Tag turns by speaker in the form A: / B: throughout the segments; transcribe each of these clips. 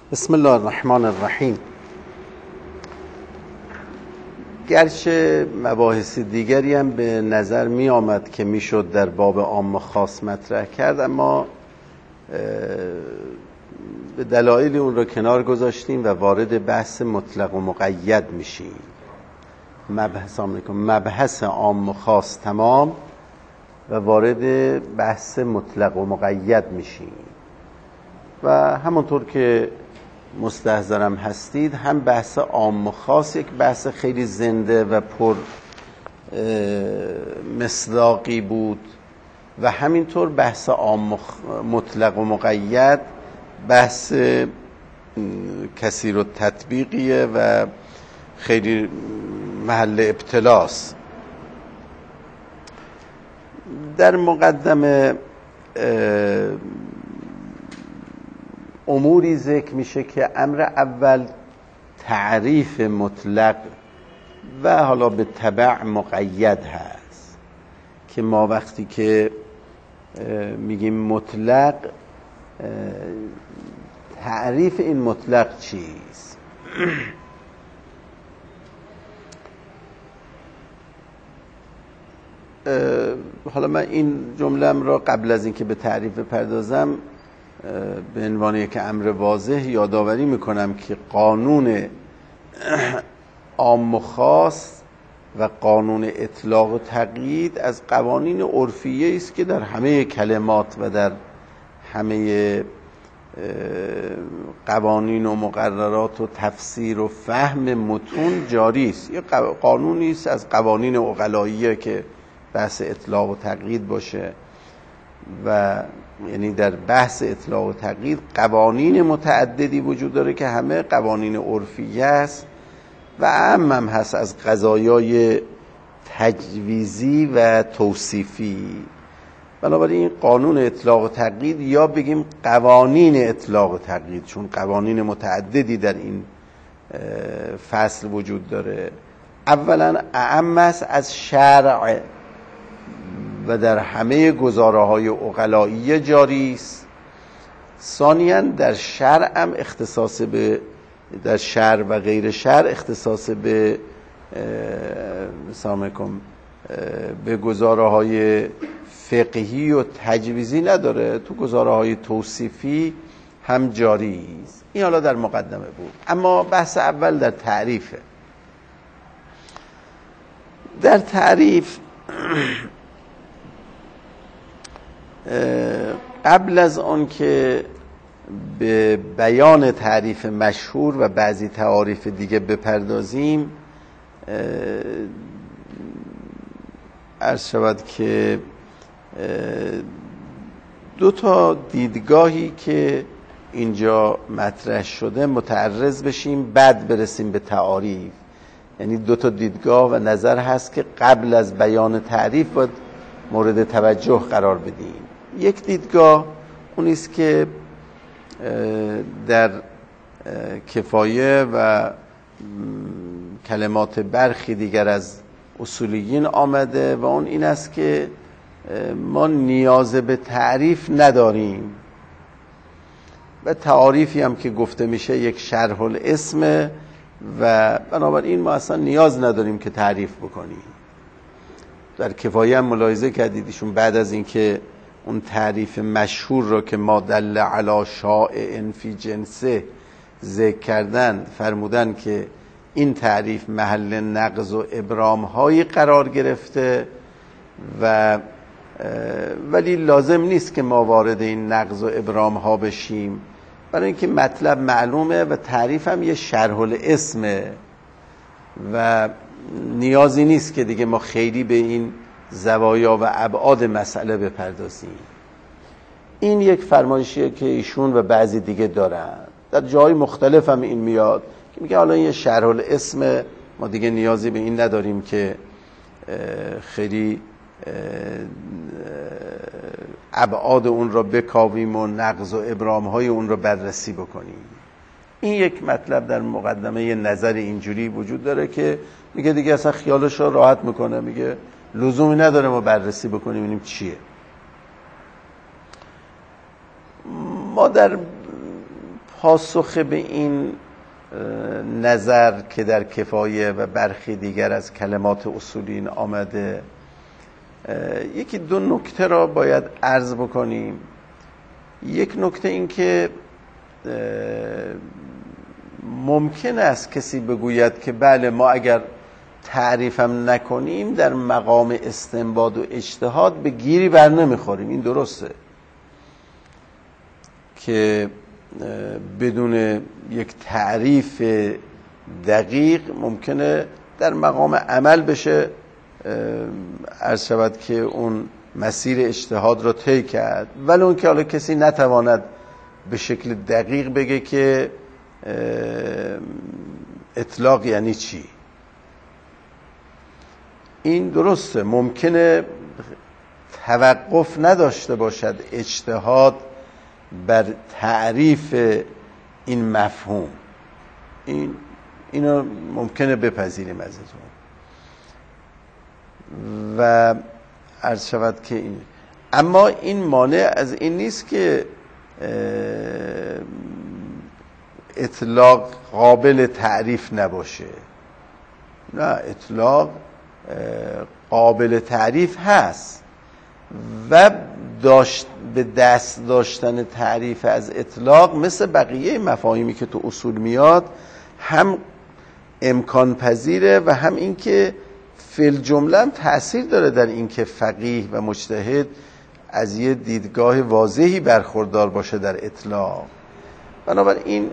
A: بسم الله الرحمن الرحیم. گرچه مباحث دیگری هم به نظر می آمد که می شد در باب عام و خاص مطرح کرد، اما به دلایل اون رو کنار گذاشتیم و وارد بحث مطلق و مقید میشیم. مبحث عام و خاص تمام و وارد بحث مطلق و مقید میشیم و همونطور که مستحضرم هستید، هم بحث عام و خاص یک بحث خیلی زنده و پر مصداقی بود و همینطور بحث عام مطلق و مقید بحث کثیر التطبیقیه و خیلی محل ابتلاست. در مقدمه اموری ذکر میشه که امر اول تعریف مطلق و حالا به تبع مقید هست که ما وقتی که میگیم مطلق، تعریف این مطلق چیست؟ حالا من این جمله‌ام را قبل از اینکه به تعریف بپردازم به عنوان یک امر واضح یادآوری میکنم که قانون عام و خاص و قانون اطلاق و تقیید از قوانین عرفیه است که در همه کلمات و در همه قوانین و مقررات و تفسیر و فهم متون جاری است. یه قانونی است از قوانین عقلاییه که بحث اطلاق و تقیید باشه و یعنی در بحث اطلاق و تقیید قوانین متعددی وجود داره که همه قوانین عرفیه است و هم هست از قضایای تجویزی و توصیفی. بنابراین این قانون اطلاق و تقیید یا بگیم قوانین اطلاق و تقیید، چون قوانین متعددی در این فصل وجود داره، اولا اعم است از شرع و در همه گزاره‌های عقلائیه جاری است. ثانیاً در شرع هم اختصاص به، در شرع و غیر شرع اختصاص به به گزاره‌های فقهی و تجویزی نداره، تو گزاره‌های توصیفی هم جاری است. این حالا در مقدمه بود. اما بحث اول در تعریفه. در تعریف قبل از آن که به بیان تعریف مشهور و بعضی تعاریف دیگه بپردازیم، عرض شود که دو تا دیدگاهی که اینجا مطرح شده متعرض بشیم، بعد برسیم به تعاریف. یعنی دو تا دیدگاه و نظر هست که قبل از بیان تعریف باید مورد توجه قرار بدیم. یک دیدگاه اون است که در کفایه و کلمات برخی دیگر از اصولیین آمده و اون این است که ما نیاز به تعریف نداریم و تعاریفی هم که گفته میشه یک شرح الاسم و بنابراین ما اصلا نیاز نداریم که تعریف بکنیم. در کفایه هم ملاحظه کردید ایشون بعد از اینکه اون تعریف مشهور را که ما دل علی شائع فی جنسه ذکر کردن، فرمودن که این تعریف محل نقض و ابرام هایی قرار گرفته و ولی لازم نیست که ما وارد این نقض و ابرام ها بشیم، برای اینکه مطلب معلومه و تعریف هم یه شرح الاسمه و نیازی نیست که دیگه ما خیلی به این زوایا و ابعاد مسئله بپردازیم. این یک فرمایشیه که ایشون و بعضی دیگه دارن. در جای مختلف هم این میاد که میگه حالا این شرح الاسم، ما دیگه نیازی به این نداریم که خیلی ابعاد اون را بکاویم و نقض و ابرام های اون را بررسی بکنیم. این یک مطلب در مقدمه نظر اینجوری وجود داره که میگه دیگه اصلا خیالش رو راحت میکنه، میگه لزومی نداره ما بررسی بکنیم ببینیم چیه. ما در پاسخ به این نظر که در کفایه و برخی دیگر از کلمات اصولین آمده، یکی دو نکته را باید عرض بکنیم. یک نکته این که ممکن است کسی بگوید که بله ما اگر تعریفم نکنیم در مقام استنباط و اجتهاد به گیری بر نمیخوریم. این درسته که بدون یک تعریف دقیق ممکنه در مقام عمل بشه عرض شود که اون مسیر اجتهاد را طی کرد، ولی اون که حالا کسی نتواند به شکل دقیق بگه که اطلاق یعنی چی. این درسته، ممکنه توقف نداشته باشد اجتهاد بر تعریف این مفهوم. اینو ممکنه بپذیریم ازتون و عرض شود که این، اما این مانع از این نیست که اطلاق قابل تعریف نباشه. نه، اطلاق قابل تعریف هست و به دست داشتن تعریف از اطلاق مثل بقیه مفاهیمی که تو اصول میاد هم امکان پذیره و هم این که فی الجمله هم تأثیر داره در این که فقیه و مجتهد از یه دیدگاه واضحی برخوردار باشه در اطلاق. بنابراین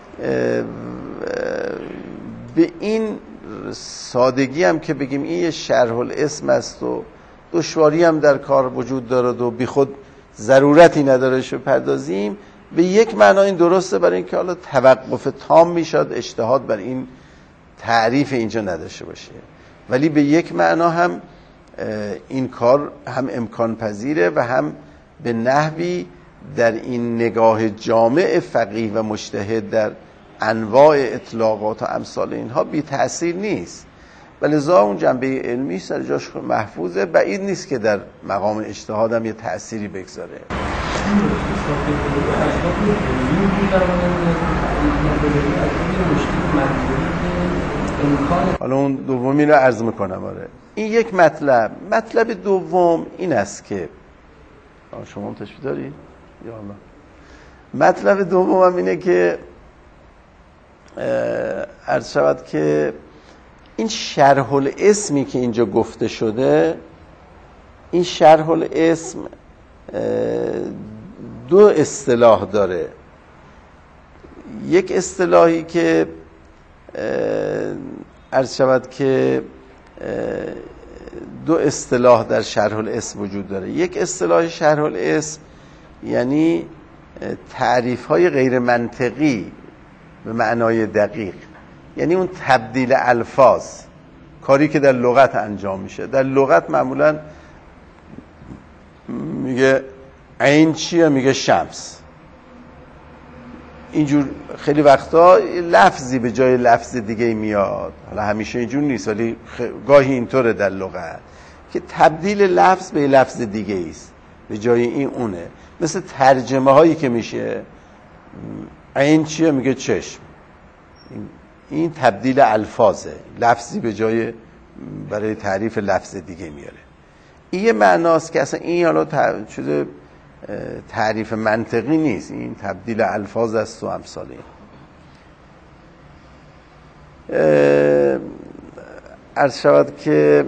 A: به این سادگی هم که بگیم این یه شرح الاسم است و دشواری هم در کار وجود دارد و بی خود ضرورتی نداره شو پردازیم، به یک معنا این درسته برای اینکه حالا توقف تام میشد اجتهاد بر این تعریف اینجا نداشته باشه، ولی به یک معنا هم این کار هم امکان پذیره و هم به نحوی در این نگاه جامع فقیه و مجتهد در انواع اطلاقات و امثال اینها بی تأثیر نیست. ولذا اون جنبه علمی سر جاش محفوظه، بعید نیست که در مقام اجتهاد هم یه تأثیری بگذاره. حالا اون دومی رو عرض میکنم. آره، این یک مطلب دوم این است که شما هم تشبیه داری؟ یا الله. مطلب دوم هم اینه که عرض شود که این شرح الاسمی که اینجا گفته شده، این شرح الاسم دو اصطلاح داره. یک اصطلاحی که عرض شود که دو اصطلاح در شرح الاسم وجود داره. یک اصطلاح شرح الاسم یعنی تعریف‌های غیر منطقی به معنای دقیق، یعنی اون تبدیل الفاظ، کاری که در لغت انجام میشه. در لغت معمولا میگه عین چیه؟ میگه شمس. اینجور خیلی وقتا لفظی به جای لفظ دیگه میاد، حالا همیشه اینجور نیست ولی گاهی اینطوره در لغت که تبدیل لفظ به لفظ دیگه است، به جای این اونه. مثل ترجمه هایی که میشه عین چیه؟ میگه چشم. این تبدیل الفاظه، لفظی به جای برای تعریف لفظ دیگه میاره. این یه معناست که اصلا این حالا شده تعریف منطقی نیست، این تبدیل الفاظ است و امثال این. عرض شود که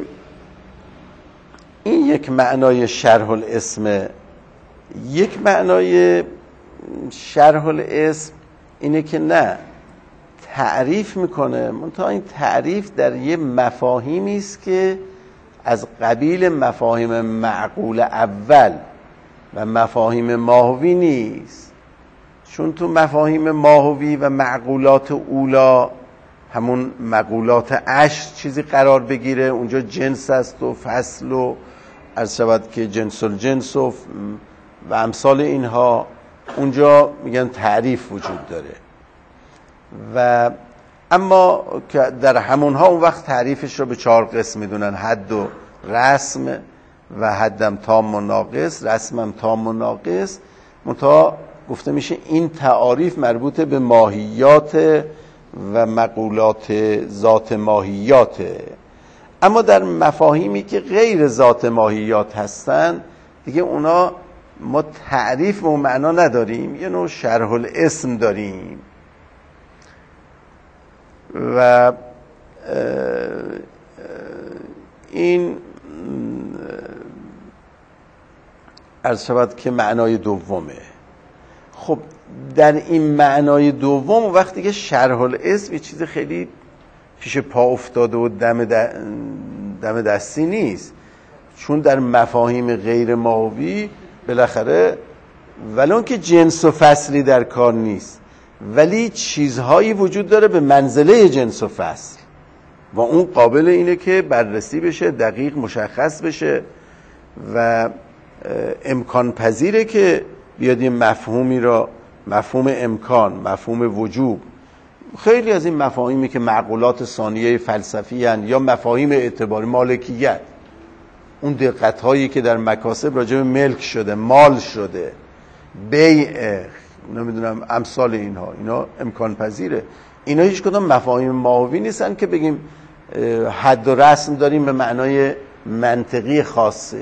A: این یک معنای شرح الاسم. یک معنای شرح الاسم اینه که نه، تعریف میکنه، منتها این تعریف در یه مفاهیمی است که از قبیل مفاهیم معقول اول و مفاهیم ماهوی نیست. چون تو مفاهیم ماهوی و معقولات اولا، همون معقولات عشر چیزی قرار بگیره، اونجا جنس است و فصل و عرض شود که جنس الجنس و امثال اینها، اونجا میگن تعریف وجود داره. و اما که در همونها اون وقت تعریفش رو به 4 قسم میدونن: حد و رسم و حدم تام و ناقص، رسمم تام و ناقص. منتها گفته میشه این تعاریف مربوط به ماهیات و مقولات ذات ماهیاته. اما در مفاهیمی که غیر ذات ماهیات هستن دیگه اونا ما تعریف و معنا نداریم، یه نوع شرح الاسم داریم و این عرض شود که معنای دومه. خب در این معنای دوم وقتی که شرح الاسم یه چیز خیلی پیش پا افتاده و دم دستی نیست، چون در مفاهیم غیر ماهوی بالاخره ولون که جنس و فصلی در کار نیست ولی چیزهایی وجود داره به منزله جنس و فصل و اون قابل اینه که بررسی بشه، دقیق مشخص بشه و امکان پذیره که بیاد این مفهومی را، مفهوم امکان، مفهوم وجوب، خیلی از این مفاهیمی که معقولات ثانیه فلسفی هن یا مفاهیم اعتباری، مالکیت، اون دقت هایی که در مکاسب راجع به ملک شده، مال شده، بیع، نمیدونم امثال اینا امکان پذیره. اینا هیچ کدام مفاهیم ماهوی نیستن که بگیم حد و رسم داریم به معنای منطقی خاصش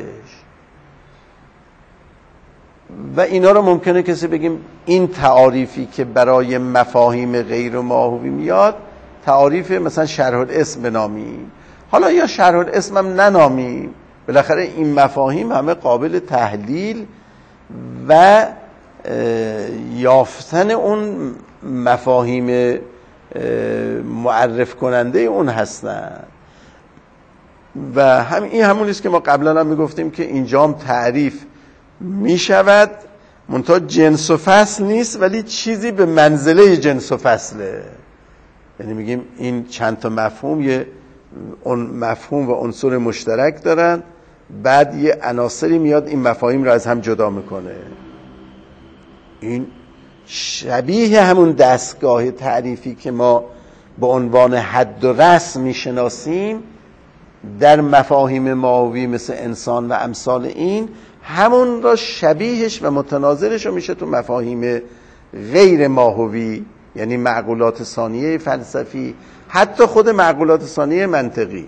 A: و اینا رو ممکنه کسی بگیم این تعاریفی که برای مفاهیم غیر ماهوی میاد تعاریف مثلا شرح الاسم بنامیم، حالا یا شرح الاسم هم ننامیم، بالاخره این مفاهیم همه قابل تحلیل و یافتن اون مفاهیم معرف کننده اون هستن و این همونیست که ما قبلا هم میگفتیم که اینجا هم تعریف میشود منتها جنس و فصل نیست ولی چیزی به منزله جنس و فصله. یعنی میگیم این چند تا مفهوم یه مفهوم و عنصر مشترک دارن، بعد یه عناصری میاد این مفاهیم رو از هم جدا میکنه. این شبیه همون دستگاه تعریفی که ما به عنوان حد و رسم میشناسیم در مفاهیم ماهوی مثل انسان و امثال این، همون را شبیهش و متناظرش رو میشه تو مفاهیم غیر ماهوی، یعنی معقولات ثانیه فلسفی، حتی خود معقولات ثانیه منطقی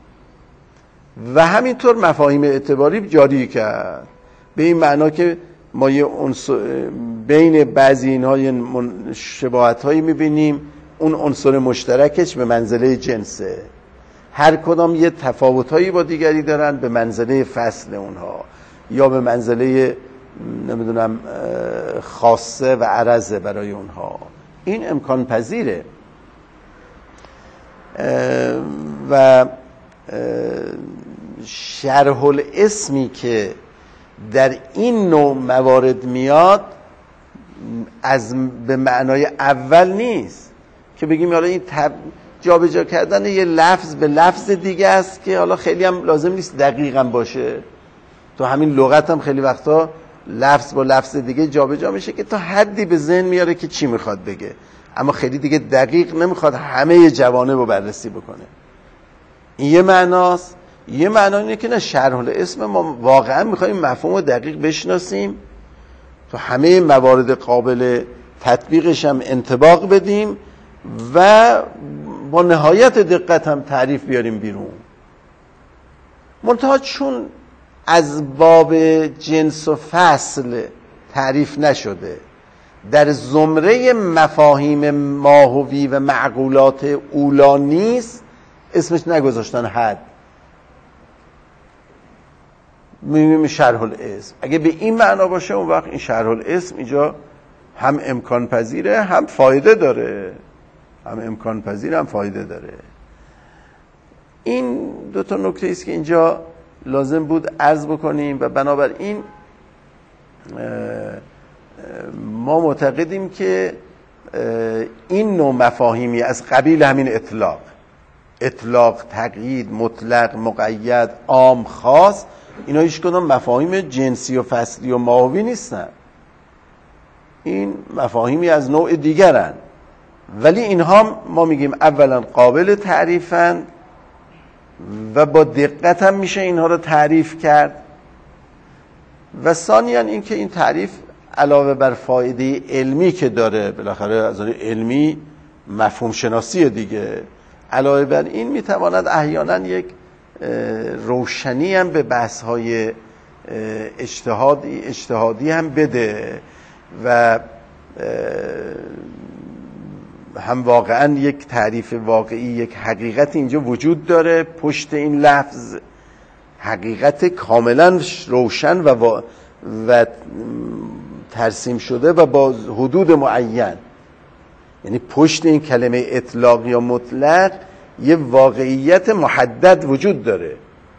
A: و همینطور مفاهیم اعتباری جاری کرد. به این معنا که ما یه بین بعضی اینها یه شباهت‌هایی می‌بینیم، اون عنصر مشترکش به منزله جنسه، هر کدام یه تفاوت‌هایی با دیگری دارن به منزله فصل اونها یا به منزله نمیدونم خاصه و عرضه برای اونها. این امکان پذیره و شرح الاسمی که در این نوع موارد میاد از به معنای اول نیست که بگیم حالا این جابجا کردن یه لفظ به لفظ دیگه است که حالا خیلی هم لازم نیست دقیقاً باشه. تو همین لغت هم خیلی وقتا لفظ با لفظ دیگه جابجا میشه که تا حدی به ذهن میاره که چی میخواد بگه، اما خیلی دیگه دقیق نمیخواد همه جوانب رو بررسی بکنه. این یه معناست. یه معنا اینه که نه، شرح الاسم ما واقعا میخوایم مفهوم رو دقیق بشناسیم، تو همه موارد قابل تطبیقش هم انطباق بدیم و با نهایت دقت هم تعریف بیاریم بیرون. منتها چون از باب جنس و فصل تعریف نشده، در زمره مفاهیم ماهوی و معقولات اولا نیست، اسمش نگذاشتن حد، میگیم شرح الاسم. اگه به این معنا باشه اون وقت این شرح الاسم اینجا هم امکان پذیره هم فایده داره، هم امکان پذیر هم فایده داره. این دو تا نکته است که اینجا لازم بود عرض بکنیم و بنابراین ما معتقدیم که این نوع مفاهیمی از قبیل همین اطلاق، تقیید، مطلق، مقید، عام، خاص، اینا هیچ کدام مفاهیم جنسی و فصلی و ماهوی نیستن. این مفاهیمی از نوع دیگرن، ولی اینها ما میگیم اولا قابل تعریفن و با دقت هم میشه اینها رو تعریف کرد و ثانیاً این که این تعریف علاوه بر فایده علمی که داره، بالاخره از نظر علمی مفهوم شناسی دیگه، علاوه بر این میتواند احیانا یک روشنی هم به بحث‌های اجتهادی هم بده و هم واقعا یک تعریف واقعی، یک حقیقت اینجا وجود داره پشت این لفظ، حقیقت کاملا روشن و ترسیم شده و با حدود معین. یعنی پشت این کلمه اطلاق یا مطلق یه واقعیت محدد وجود داره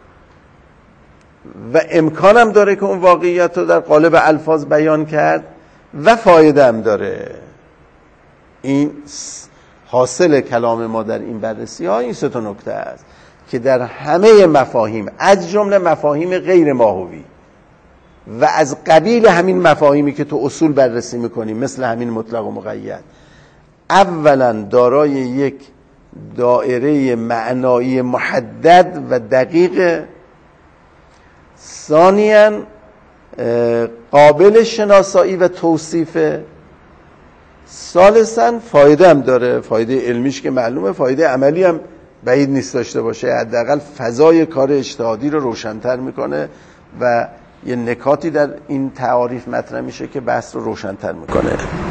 A: و امکانم داره که اون واقعیت رو در قالب الفاظ بیان کرد و فایده هم داره. این حاصل کلام ما در این بررسی ها این سه تا نکته است که در همه مفاهیم از جمله مفاهیم غیر ماهوی و از قبیل همین مفاهیمی که تو اصول بررسی میکنیم مثل همین مطلق و مقید، اولا دارای یک دایره معنایی محدد و دقیق، ثانیاً قابل شناسایی و توصیف، ثالثاً فایده هم داره، فایده علمیش که معلومه، فایده عملی هم بعید نیست داشته باشه، حداقل فضای کار اجتهادی رو روشن‌تر میکنه و یه نکاتی در این تعاریف مطرح میشه که بحث رو روشن‌تر میکنه.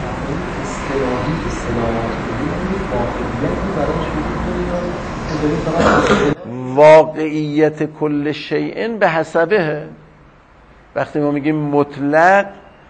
A: واقعیت کل شیء به حسبه. وقتی ما میگیم مطلق،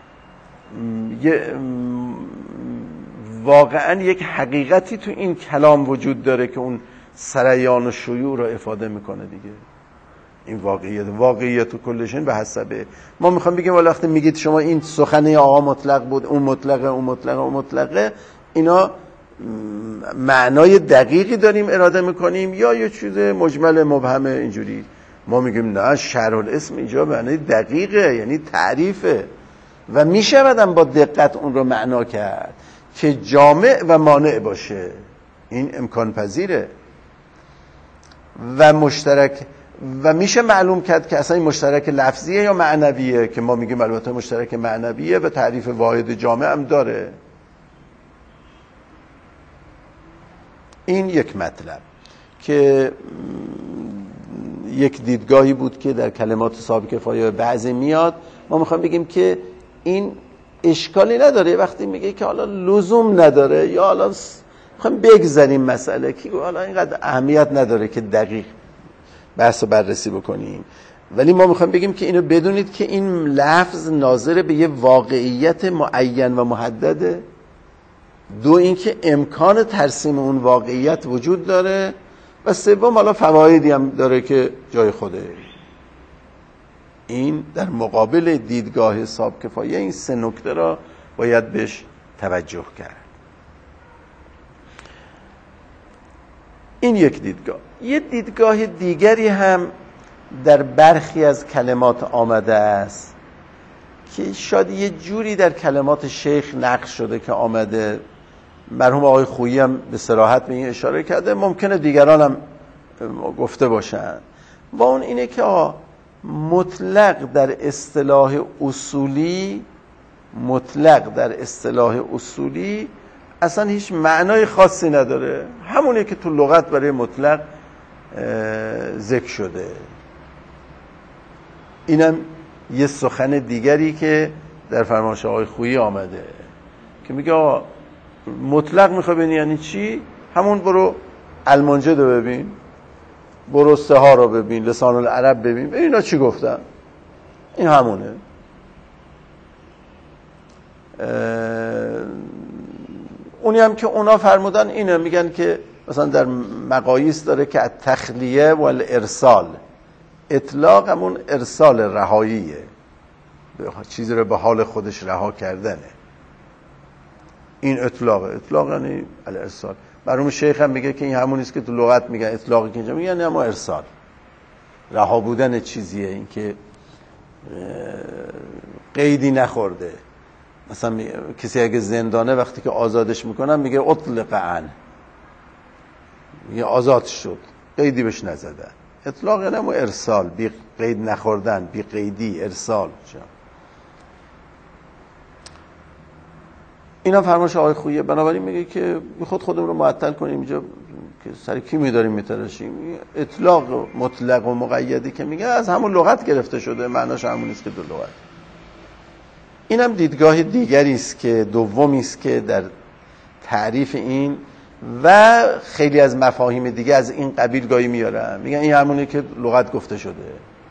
A: واقعا یک حقیقتی تو این کلام وجود داره که اون سریان و شیوع رو افاده میکنه دیگه. این واقعیت کل شیء به حسبه. ما میخوام بگیم وقتی میگید شما این سخنه آقا مطلق بود، اون مطلقه، اینا معنای دقیقی داریم اراده میکنیم یا یه چیز مجمل مبهمه اینجوری؟ ما میگیم نه، شرح الاسم اینجا معنای دقیقه، یعنی تعریفه و میشودم با دقت اون رو معنا کرد که جامع و مانع باشه. این امکان پذیره و مشترک و میشه معلوم کرد که اصلا این مشترک لفظیه یا معنویه، که ما میگیم البته مشترک معنویه و تعریف واحد جامع هم داره. این یک مطلب که یک دیدگاهی بود که در کلمات صاحب کفایه بعضی میاد. ما میخوایم بگیم که این اشکالی نداره وقتی میگه که حالا لزوم نداره یا حالا میخوایم بگذاریم مسئله که حالا اینقدر اهمیت نداره که دقیق بحث بررسی بکنیم، ولی ما میخوایم بگیم که اینو بدونید که این لفظ ناظر به یه واقعیت معین و محدده. دو، اینکه امکان ترسیم اون واقعیت وجود داره و سوم حالا فوایدی هم داره که جای خوده. این در مقابل دیدگاه صاحب کفایه این سه نکته را باید بهش توجه کرد. این یک دیدگاه. یه دیدگاه دیگری هم در برخی از کلمات آمده است که شاید یه جوری در کلمات شیخ نقش شده که آمده، مرحوم آقای خویی هم به صراحت به این اشاره کرده، ممکنه دیگران هم گفته باشن، و اون اینه که مطلق در اصطلاح اصولی اصلا هیچ معنای خاصی نداره، همونه که تو لغت برای مطلق ذکر شده. اینم یه سخن دیگری که در فرمایش آقای خویی آمده که میگه مطلق میخوای ببینی یعنی چی؟ همون برو المنجد رو ببین، برو سها رو ببین، لسان العرب ببین اینا چی گفتن، این همونه. اونی هم که اونا فرمودن اینه، میگن که مثلا در مقاییس داره که التخلیه و الارسال، اطلاق همون ارسال رهاییه، چیزی رو به حال خودش رها کردنه، این اطلاق یعنی الارسال. مرحوم شیخ هم میگه که این همونیست که تو لغت میگن اطلاقی که اینجا میگن، اما ارسال رها بودن چیزیه، این که قیدی نخورده. مثلا کسی اگه زندانه وقتی که آزادش میکنن میگه اطلق عن، میگه آزاد شد، قیدی بهش نزدن. اطلاق یعنی اما ارسال، بی قید نخوردن، بی قیدی ارسال. اینا فرمایش آقای خوییه. بنابراین میگه که خودمون رو معطل کنیم اینجا که سر کی می‌داریم میتراشیم. اطلاق مطلق و مقیدی که میگه از همون لغت گرفته شده، معناش همون است که دو لغت. اینم دیدگاه دیگری است که دومی است که در تعریف این و خیلی از مفاهیم دیگه از این قبیل گاهی میارن، میگن این همونی که لغت گفته شده.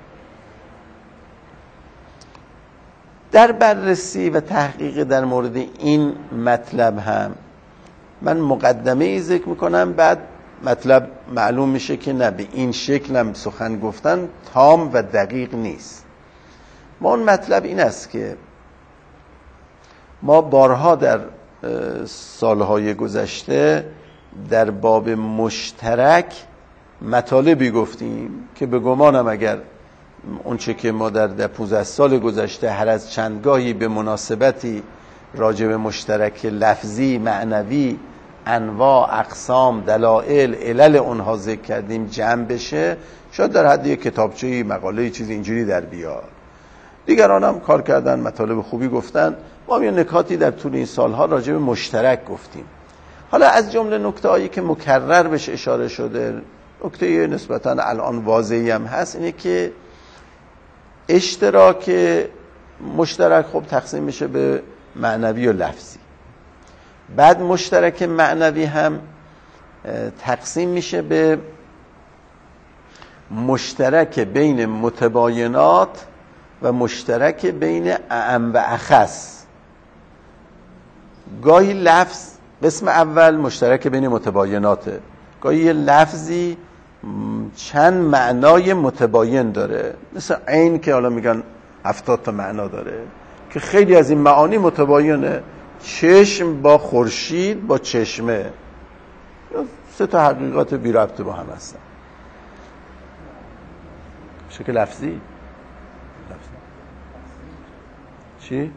A: در بررسی و تحقیق در مورد این مطلب هم من مقدمه ای ذکر میکنم، بعد مطلب معلوم میشه که نه، به این شکل هم سخن گفتن تام و دقیق نیست. ما اون مطلب این است که ما بارها در سالهای گذشته در باب مشترک مطالبی گفتیم که به گمانم اگر اون چه که ما در 15 سال گذشته هر از چندگاهی به مناسبتی راجع به مشترک لفظی، معنوی، انواع، اقسام، دلائل، علل اونها ذکر کردیم جمع بشه، شاید در حد یک کتابچه‌ای، مقاله چیزی اینجوری در بیاد. دیگران هم کار کردن، مطالب خوبی گفتن. ما هم یه نکاتی در طول این سالها راجع به مشترک گفتیم. حالا از جمله نکته‌هایی که مکرر بهش اشاره شده، نکته نسبتاً الان واضحی هم هست، اینه که اشتراک مشترک خب تقسیم میشه به معنوی و لفظی. بعد مشترک معنوی هم تقسیم میشه به مشترک بین متباینات و مشترک بین اعم و اخص. گاهی لفظ قسم اول مشترک بین متبایناته، گاهی یه لفظی چند معنای متباین داره، مثل عین که حالا میگن 70 تا معنا داره که خیلی از این معانی متباینه. چشم با خورشید با چشمه، 3 تا حقیقت بی ربط با هم هستن. شکل لفظی چی؟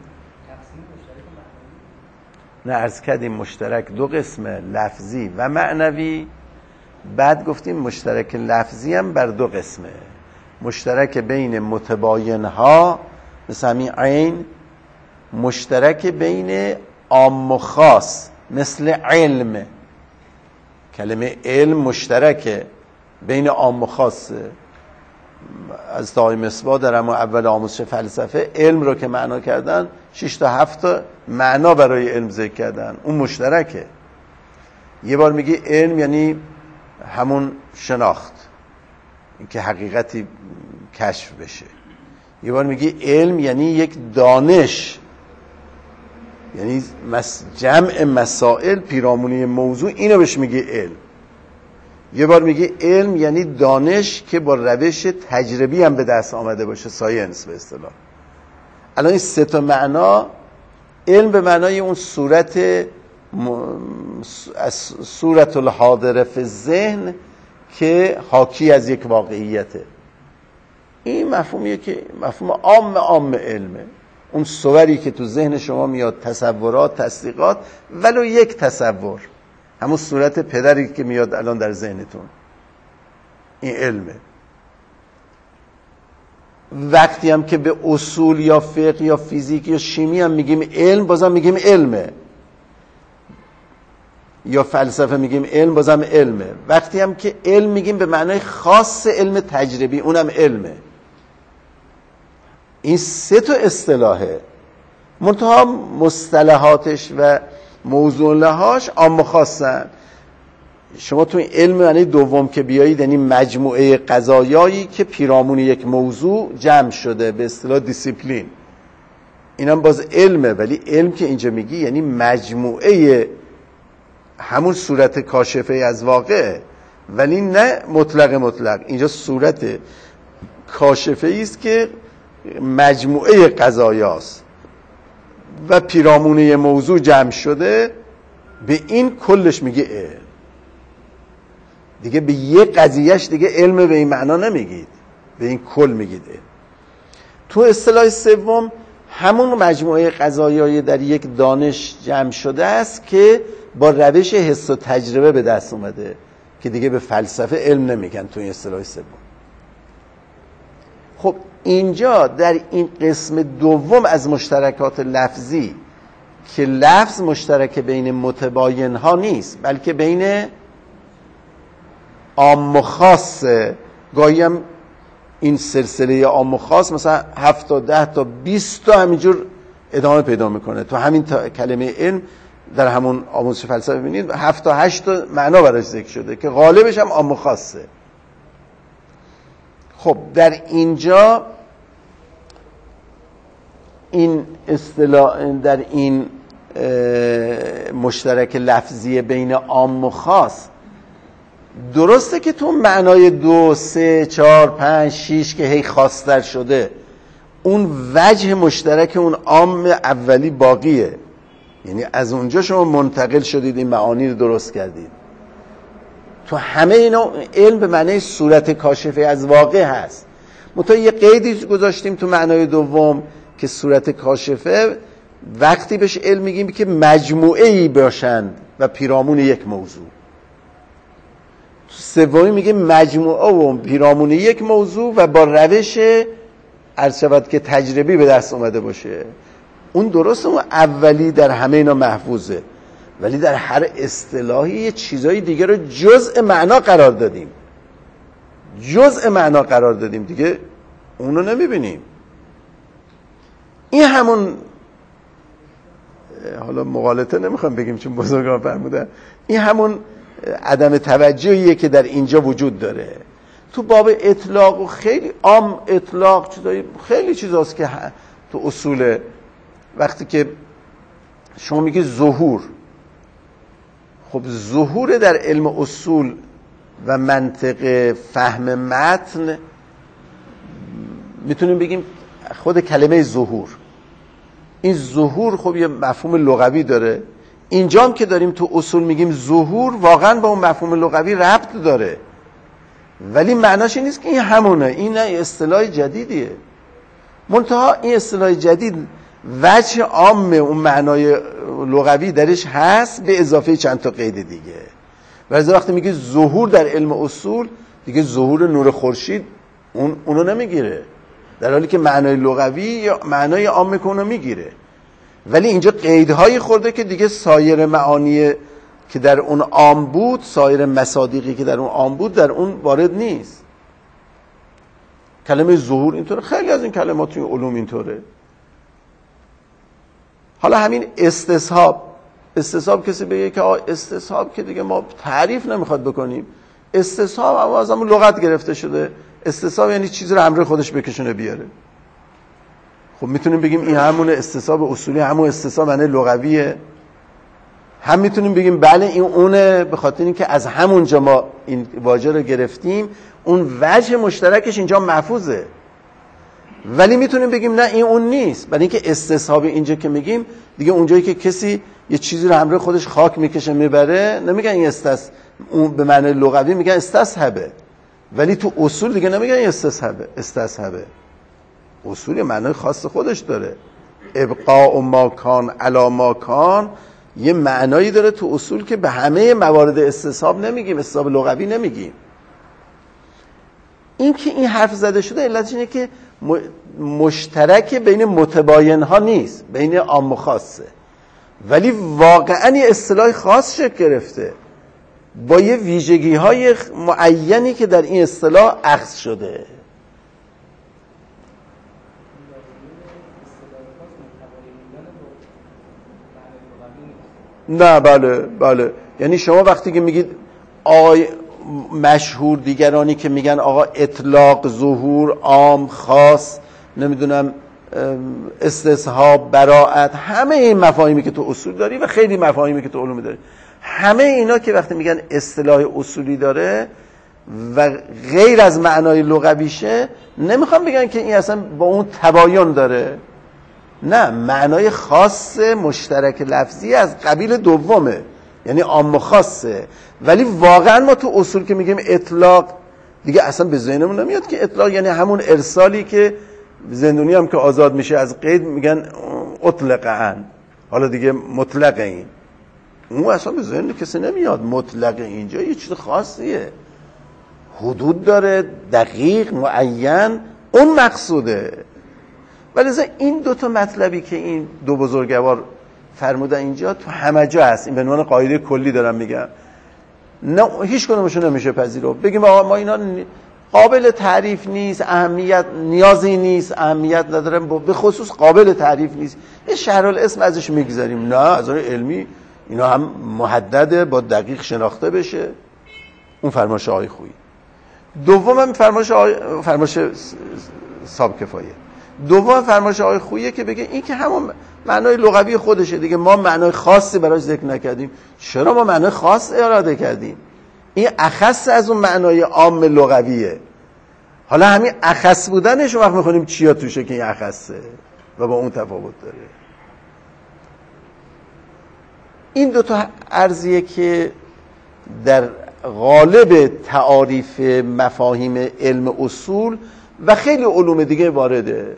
A: نه، عرض کردیم مشترک دو قسمه، لفظی و معنوی. بعد گفتیم مشترک لفظی هم بر دو قسمه، مشترک بین متباینها مثل همین عین، مشترک بین عام و خاص مثل علم. کلمه علم مشترکه بین عام و خاصه. از تای مصباح در همون اول آموزش فلسفه علم رو که معنا کردن 6 تا 7 تا معنا برای علم ذکر کردن، اون مشترکه. یه بار میگی علم یعنی همون شناخت، اینکه حقیقتی کشف بشه. یه بار میگی علم یعنی یک دانش، یعنی جمع مسائل پیرامونی موضوع، اینو بهش میگی علم. یه بار میگی علم یعنی دانش که با روش تجربی هم به دست آمده باشه، ساینس به اصطلاح. الان این 3 تا معنا، علم به معنای اون صورت الحاضره فی ذهن که حاکی از یک واقعیته. این مفهومیه که مفهوم عام علمه، اون صوری که تو ذهن شما میاد، تصورات، تصدیقات، ولو یک تصور، همون صورت پدری که میاد الان در ذهنتون، این علمه. وقتی هم که به اصول یا فقه یا فیزیک یا شیمی هم میگیم علم، بازم میگیم علمه. یا فلسفه میگیم علم، بازم علمه. وقتی هم که علم میگیم به معنای خاص علم تجربی، اونم علمه. این 3 تا اصطلاحه، منتها مصطلحاتش و موضوع لهاش عام و خاصن. شما تو این علم معنی دوم که بیایید، یعنی مجموعه قضایایی که پیرامون یک موضوع جمع شده، به اصطلاح دیسیپلین. اینم باز علمه، ولی علم که اینجا میگی یعنی مجموعه همون صورت کاشفه از واقع، ولی نه مطلق. اینجا صورت کاشفه است که مجموعه قضایاست و پیرامونه موضوع جمع شده، به این کلش میگه علم. دیگه به یه قضیهش دیگه علم به این معنا نمیگید، به این کل میگید. تو اصطلاح سوم همون مجموعه قضایای در یک دانش جمع شده است که با روش حس و تجربه به دست اومده، که دیگه به فلسفه علم نمیگن تو این اصطلاح سوم. خب اینجا در این قسم دوم از مشترکات لفظی که لفظ مشترک بین متباین ها نیست، بلکه بین عام و خاصه. گاهی هم این سلسله عام و خاص مثلا 7 تا 10 تا 20 تا همینجور ادامه پیدا میکنه. تو همین کلمه علم در همون آموزش فلسفه ببینید 7 تا 8 تا معنا براش ذکر شده که غالبش هم عام و خاصه. خب در اینجا این اصطلاح در این مشترک لفظی بین عام و خاص درسته که تو معنای 2 3 4 5 6 که هی خاص‌تر شده اون وجه مشترک اون عام اولی باقیه، یعنی از اونجا شما منتقل شدید این معانی رو درست کردید. تو همه اینا علم به معنی صورت کاشفه از واقع هست. منتها یه قیدی گذاشتیم تو معنای دوم که صورت کاشفه وقتی بهش علم میگیم که مجموعه‌ای باشند و پیرامون یک موضوع. تو سومی میگه مجموعه و پیرامون یک موضوع و با روش عرض شود که تجربی به دست اومده باشه. اون درسته اون اولی در همه اینا محفوظه، ولی در هر اصطلاحی یه چیزای دیگه رو جزء معنا قرار دادیم. جزء معنا قرار دادیم دیگه اونو نمیبینیم. این همون حالا مغالطه نمیخوام بگیم چون بزرگان فرمودن، این همون عدم توجهیه که در اینجا وجود داره. تو باب اطلاق و خیلی عام اطلاق چیزایی خیلی چیزاست که تو اصول وقتی که شما میگی ظهور، خب ظهور در علم اصول و منطق فهم متن میتونیم بگیم خود کلمه ظهور، این ظهور خب یه مفهوم لغوی داره. اینجا هم که داریم تو اصول میگیم ظهور واقعا با اون مفهوم لغوی ربط داره، ولی معناش این نیست که این همونه. این اصطلاح جدیدیه، منتها این اصطلاح جدید وجه عام اون معنای لغوی درش هست به اضافه چند تا قید دیگه. ولی وقتی میگه ظهور در علم اصول دیگه ظهور نور خورشید اونو نمیگیره، در حالی که معنای لغوی یا معنای عام که اونو میگیره. ولی اینجا قیدهایی خورده که دیگه سایر معانی که در اون عام بود، سایر مصادیقی که در اون عام بود در اون وارد نیست. کلمه ظهور اینطوره، خیلی از این کلمات توی علوم اینطوره. حالا همین استصحاب کسی بگه که استصحاب که دیگه ما تعریف نمیخواد بکنیم، استصحاب اما از همون لغت گرفته شده. استصحاب یعنی چیزی رو همراه خودش بکشونه بیاره. خب میتونیم بگیم این همون استصحاب اصولی، همون استصحاب معنی لغویه. هم میتونیم بگیم بله این اونه، به خاطر اینکه از همونجا ما این واژه رو گرفتیم، اون وجه مشترکش اینجا محفوظه. ولی میتونیم بگیم نه این اون نیست، برای اینکه استصحاب اینجا که میگیم دیگه اونجایی که کسی یه چیزی رو همراه خودش خاک میکشه میبره نمیگن این اون به معنی لغوی میگن استصحبه، ولی تو اصول دیگه نمیگن این استصحبه. اصول معنی خاص خودش داره. ابقاء ما کان علی ما کان یه معنایی داره تو اصول که به همه موارد استصحاب نمیگیم، استصحاب لغوی نمیگیم. این که این حرف زده شده علتش اینه که مشترک بین متباین ها نیست، بین عام و خاصه، ولی واقعا یه اصطلاح خاص شکل گرفته با یه ویژگی های معینی که در این اصطلاح اخذ شده. نه بله یعنی شما وقتی که میگید مشهور دیگرانی که میگن آقا اطلاق، ظهور، عام، خاص، نمیدونم استصحاب، براءت، همه این مفاهیمی که تو اصول داری و خیلی مفاهیمی که تو علوم داری، همه اینا که وقتی میگن اصطلاح اصولی داره و غیر از معنای لغویشه، نمیخوام بگن که این اصلا با اون تباین داره، نه، معنای خاص مشترک لفظی از قبیل دومه، یعنی عام و خاصه. ولی واقعا ما تو اصول که میگیم اطلاق دیگه اصلا به ذهنمون نمیاد که اطلاق یعنی همون ارسالی که زندونی هم که آزاد میشه از قید میگن اطلقاً، حالا دیگه مطلق این، اون اصلا به ذهن کسی نمیاد. مطلق اینجا یه چیز خاصیه، حدود داره دقیق معین، اون مقصوده. ولی این دوتا مطلبی که این دو بزرگوار فرمودن اینجا تو همه جا هست. این به عنوان قاعده کلی دارم میگم، نه هیچ کدومشون نمیشه پذیرفت. بگیم آقا ما اینا قابل تعریف نیست، اهمیت نیازی نیست، اهمیت نداره، به خصوص قابل تعریف نیست، یه شرح الاسم ازش میگذاریم. نه، از نظر علمی اینا هم محدده، با دقیق شناخته بشه. اون فرمایش آقای خویی. دوم هم فرمایش صاحب کفایه. دوم فرمایش آقای خوییه که بگه این که همون معنای لغوی خودشه دیگه، ما معنای خاصی براش ذکر نکردیم. چرا ما معنای خاص اراده کردیم؟ این اخص از اون معنای عام لغویه. حالا همین اخص بودنش وقت میخونیم چیا توشه که این اخصه و با اون تفاوت داره. این دوتا عرضیه که در قالب تعاریف مفاهیم علم اصول و خیلی علوم دیگه وارده.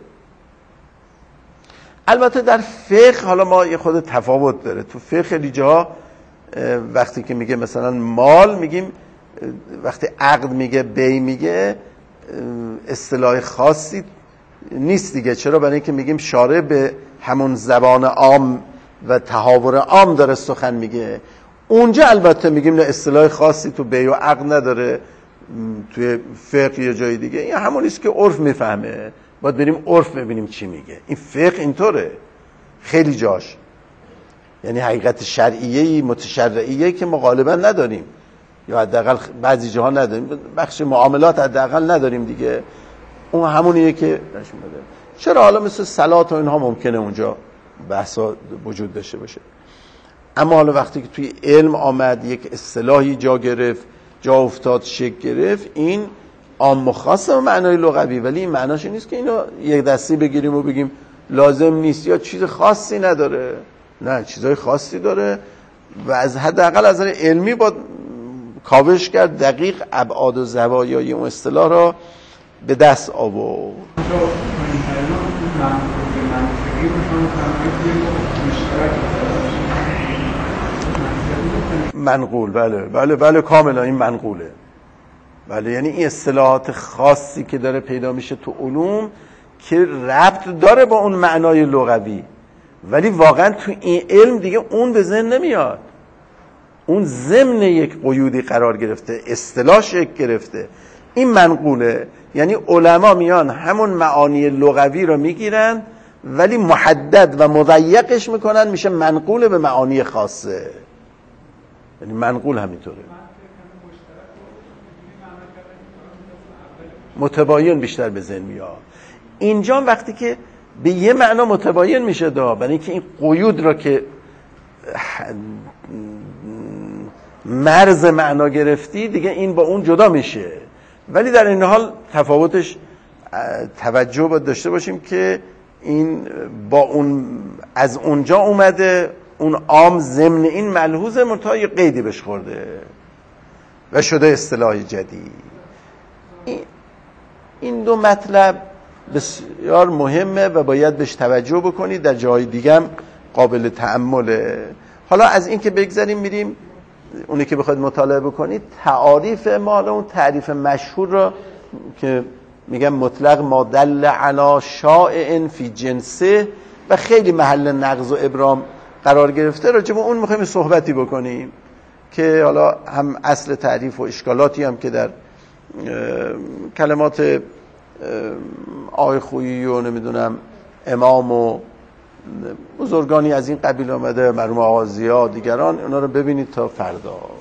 A: البته در فقه حالا ما یه خود تفاوت داره. تو فقه خیلی جا وقتی که میگه مثلا مال، میگیم وقتی عقد میگه بی میگه اصطلاح خاصی نیست دیگه. چرا؟ برای اینکه میگیم شارع به همون زبان عام و تحاور عام داره سخن میگه. اونجا البته میگیم نه، اصطلاح خاصی تو بی و عقد نداره. توی فقه یا جای دیگه این همونیست که عرف میفهمه، باید بریم عرف ببینیم چی میگه. این فقه اینطوره خیلی جاش، یعنی حقیقت شرعیه‌ای متشرعیه‌ای که ما غالبا نداریم، یا حداقل بعضی جاها نداریم، بخش معاملات حداقل نداریم دیگه. اون همونیه که نشون بده. چرا حالا مثل صلات و اینها ممکنه اونجا بحثا وجود داشته باشه، اما حالا وقتی که توی علم آمد یک اصطلاحی جا گرفت، جا افتاد، شکل گرفت، این عام و خاصه به معنای لغوی، ولی این معناش نیست که اینو یک دستی بگیریم و بگیم لازم نیست یا چیز خاصی نداره. نه، چیزای خاصی داره و از حداقل از نظر علمی با کاوش کرد، دقیق ابعاد و زوایای اون اصطلاح را به دست آورد. منقول، بله کاملا این منقوله. بله، یعنی این اصطلاحات خاصی که داره پیدا میشه تو علوم که ربط داره با اون معنای لغوی، ولی واقعا تو این علم دیگه اون به ذهن نمیاد. اون ضمن یک قیودی قرار گرفته، اصطلاح شکل گرفته. این منقوله، یعنی علما میان همون معانی لغوی رو میگیرن ولی محدد و مضیقش میکنن، میشه منقول به معانی خاصه. یعنی منقول همینطوره، متباین بیشتر به ذهن میاد. اینجا وقتی که به یه معنا متباین میشه برای اینکه این قیود را که مرز معنا گرفتی دیگه این با اون جدا میشه. ولی در این حال تفاوتش توجه باید داشته باشیم که این با اون از اونجا اومده، اون عام ضمن این ملحوظه، منتها یه قیدی بهش خورده و شده اصطلاح جدید. این دو مطلب بسیار مهمه و باید بهش توجه بکنید، در جای دیگه هم قابل تأمله. حالا از این که بگذاریم میریم اونی که بخواید مطالعه بکنید، تعاریف ما، اون تعریف مشهور را که میگم مطلق ما دل علی شائع فی جنسه و خیلی محل نقض و ابرام قرار گرفته، راجع به اون میخوایم صحبتی بکنیم که حالا هم اصل تعریف و اشکالاتی هم که در کلمات آقای خویی و نمیدونم امام و بزرگانی از این قبیل آمده، مرحوم آقا ضیا دیگران، اونا رو ببینید تا فردا.